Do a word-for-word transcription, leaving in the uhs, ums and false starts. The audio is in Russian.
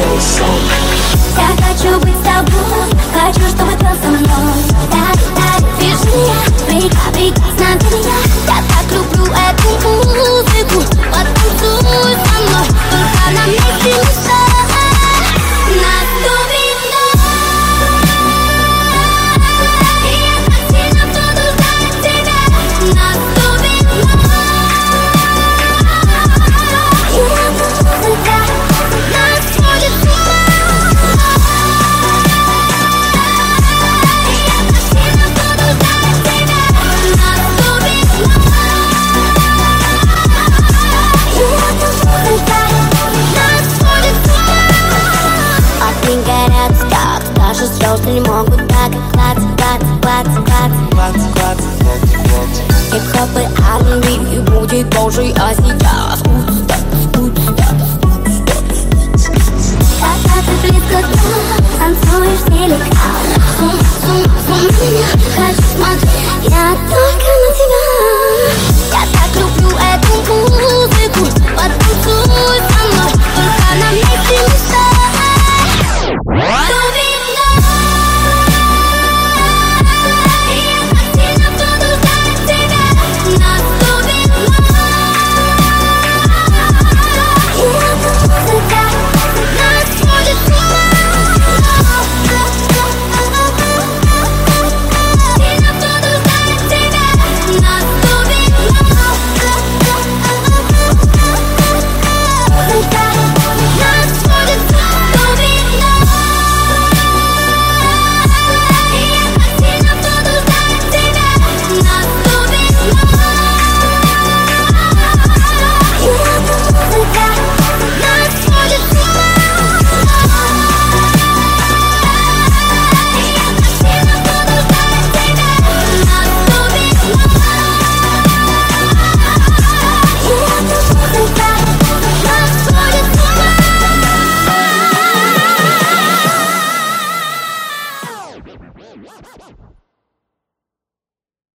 Я хочу быть с тобой, хочу, чтобы ты со мной. Дай, дай, движение, прекрасно для меня. Я так люблю эту музыку. Потанцуй со мной, только на месте мечта. Нас любит ночь, и я так сильно буду ждать тебя. Нас любит ночь, и эта музыка нас сводит с ума. И я так сильно буду ждать тебя. Нас любит ночь, и эта музыка нас сводит с ума. Огни горят так, даже звезды не могут так. Клац, клац, клац, клац, клац, клац, клац, клац. Хип-хоп и ар энд би, и будет позже, а сейчас Woodstock, Woodstock, Woodstock. Когда ты близко, танцуешь слегка. Сум, сум, сум меня.